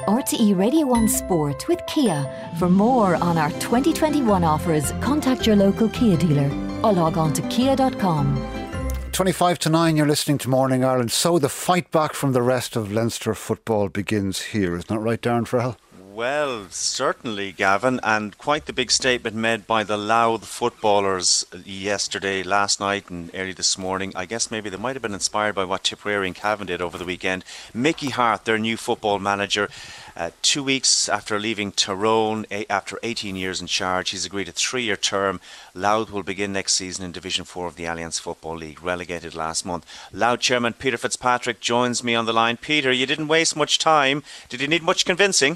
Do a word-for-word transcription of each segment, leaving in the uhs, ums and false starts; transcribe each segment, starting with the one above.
R T E Radio one Sport with Kia. For more on our twenty twenty-one offers, contact your local Kia dealer or log on to kia dot com. twenty-five to nine, you're listening to Morning Ireland. So the fight back from the rest of Leinster football begins here. Isn't that right, Darren Farrell? Well, certainly, Gavin, and quite the big statement made by the Louth footballers yesterday, last night and early this morning. I guess maybe they might have been inspired by what Tipperary and Cavan did over the weekend. Mickey Harte, their new football manager, uh, two weeks after leaving Tyrone, a- after eighteen years in charge, he's agreed a three-year term. Louth will begin next season in Division four of the Alliance Football League, relegated last month. Louth chairman Peter Fitzpatrick joins me on the line. Peter, you didn't waste much time. Did you need much convincing?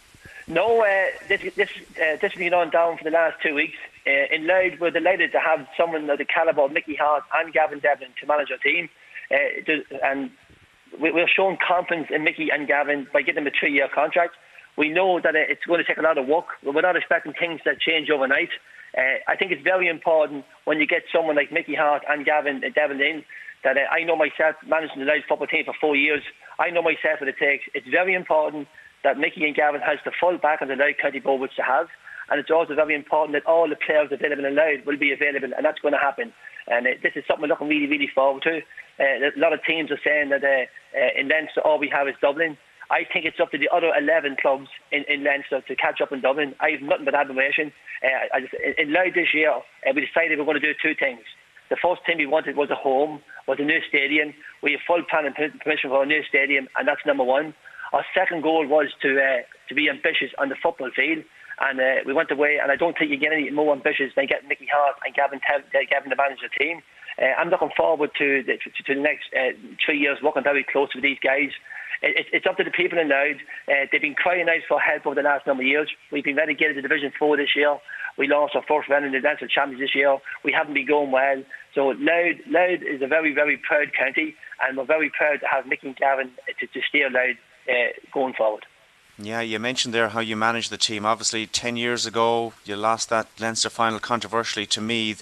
No, uh, this this uh, this has been on down for the last two weeks. Uh, in Louth, we're delighted to have someone of the calibre of Mickey Harte and Gavin Devlin to manage our team. Uh, and we, we're showing confidence in Mickey and Gavin by giving them a three-year contract. We know that it's going to take a lot of work. We're not expecting things that change overnight. Uh, I think it's very important when you get someone like Mickey Harte and Gavin Devlin in, that uh, I know myself, managing the Louth football team for four years, I know myself what it takes. It's very important that Mickey and Gavin has the full back on the Louth County Board, which they have, and it's also very important that all the players available in Louth will be available, and that's going to happen. And uh, this is something we're looking really, really forward to. Uh, a lot of teams are saying that uh, uh, in Leinster all we have is Dublin. I think it's up to the other eleven clubs in, in Leinster to catch up in Dublin. I have nothing but admiration. Uh, I just, in, in Louth this year, uh, we decided we we're going to do two things. The first thing we wanted was a home, was a new stadium. We have full planning permission for a new stadium, and that's number one. Our second goal was to uh, to be ambitious on the football field, and uh, we went away, and I don't think you get any more ambitious than getting Mickey Harte and Gavin, Te- Gavin to manage the team. Uh, I'm looking forward to the, to, to the next uh, three years working very close with these guys. It, it's up to the people in Louth. Uh, they've been crying out for help over the last number of years. We've been relegated to Division four this year. We lost our first round in the Leinster Champions this year. We haven't been going well. So Louth, Louth is a very, very proud county, and we're very proud to have Mickey and Gavin to, to steer Louth Uh, going forward. Yeah, you mentioned there how you managed the team. Obviously, ten years ago, you lost that Leinster final controversially to Meath.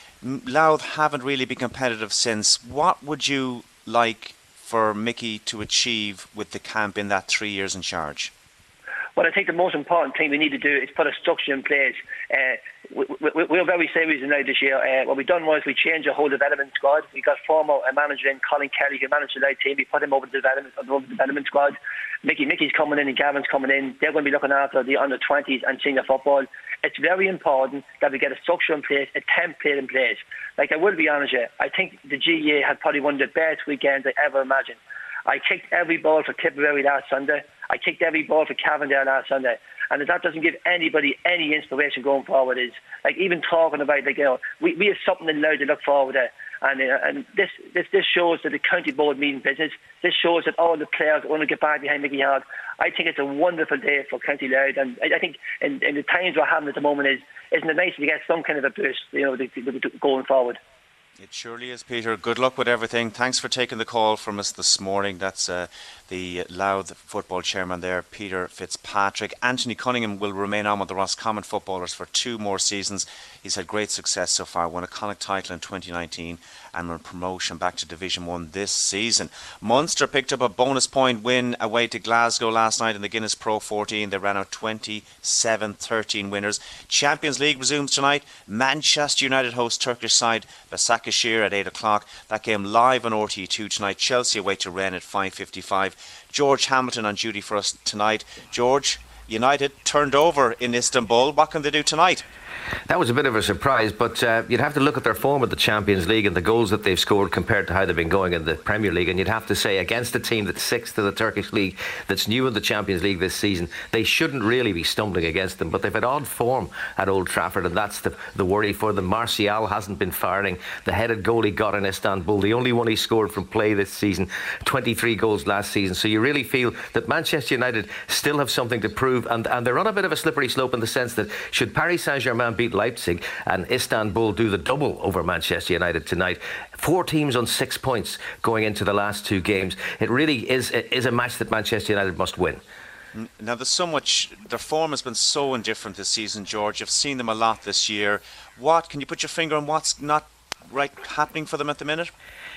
Louth haven't really been competitive since. What would you like for Mickey to achieve with the camp in that three years in charge? Well, I think the most important thing we need to do is put a structure in place. Uh, we, we, we're very serious now this year. Uh, what we've done was we changed our whole development squad. We got former uh, manager in Colin Kelly, who managed the Louth team. We put him over the development, over the development squad. Mickey, Mickey's coming in and Gavin's coming in. They're going to be looking after the under twenties and senior football. It's very important that we get a structure in place, a template in place. Like, I will be honest with you, I think the G A A had probably one of the best weekends I ever imagined. I kicked every ball for Tipperary last Sunday. I kicked every ball for Cavan there last Sunday. And if that doesn't give anybody any inspiration going forward, is like even talking about, like, you know, we, we have something in Louth to look forward to. And uh, and this, this this shows that the county board means business. This shows that all the players want to get back behind Mickey Harte. I think it's a wonderful day for County Louth, and I, I think in, in the times we're having at the moment, is isn't it nice to get some kind of a boost, you know, to, to, to going forward. It surely is, Peter. Good luck with everything. Thanks for taking the call from us this morning. That's uh, the Louth football chairman there, Peter Fitzpatrick. Anthony Cunningham will remain on with the Roscommon footballers for two more seasons. He's had great success so far, won a Connacht title in twenty nineteen and won promotion back to Division one this season. Munster picked up a bonus point win away to Glasgow last night in the Guinness Pro fourteen. They ran out twenty-seven thirteen winners. Champions League resumes tonight. Manchester United host Turkish side Başakşehir at eight o'clock. That game live on R T E two tonight. Chelsea away to Rennes at five fifty-five. George Hamilton on duty for us tonight. George, United turned over in Istanbul. What can they do tonight? That was a bit of a surprise, but uh, you'd have to look at their form at the Champions League and the goals that they've scored compared to how they've been going in the Premier League, and you'd have to say against a team that's sixth to the Turkish League, that's new in the Champions League this season, they shouldn't really be stumbling against them, but they've had odd form at Old Trafford, and that's the, the worry for them. Martial hasn't been firing. The headed goal he got in Istanbul, the only one he scored from play this season, twenty-three goals last season, so you really feel that Manchester United still have something to prove, and, and they're on a bit of a slippery slope in the sense that should Paris Saint-Germain beat Leipzig and Istanbul do the double over Manchester United tonight, four teams on six points going into the last two games, it really is, is a match that Manchester United must win. Now there's so much, their form has been so indifferent this season, George. You've seen them a lot this year. What, can you put your finger on what's not right happening for them at the minute?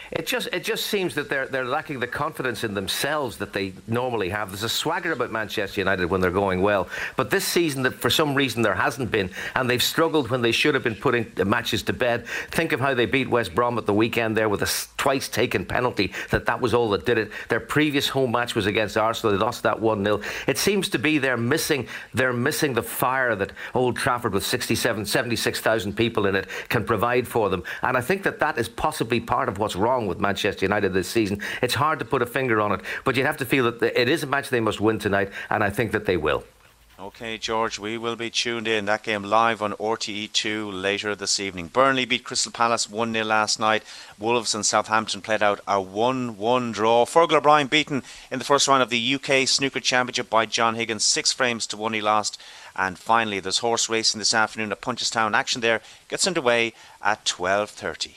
It just it just seems that they're they're lacking the confidence in themselves that they normally have. There's a swagger about Manchester United when they're going well, but this season, that for some reason there hasn't been, and they've struggled when they should have been putting matches to bed. Think of how they beat West Brom at the weekend there with a twice taken penalty. That that was all that did it. Their previous home match was against Arsenal. They lost that one nil. It seems to be they're missing they're missing the fire that Old Trafford with sixty-seven, seventy-six thousand people in it can provide for them. And I think that that is possibly part of what's wrong with Manchester United this season. It's hard to put a finger on it, but you'd have to feel that it is a match they must win tonight, and I think that they will. OK, George, we will be tuned in. That game live on R T E two later this evening. Burnley beat Crystal Palace one nil last night. Wolves and Southampton played out a one one draw. Fergal O'Brien beaten in the first round of the U K Snooker Championship by John Higgins. Six frames to one he lost. And finally, there's horse racing this afternoon at Punchestown. Action there gets underway at twelve thirty.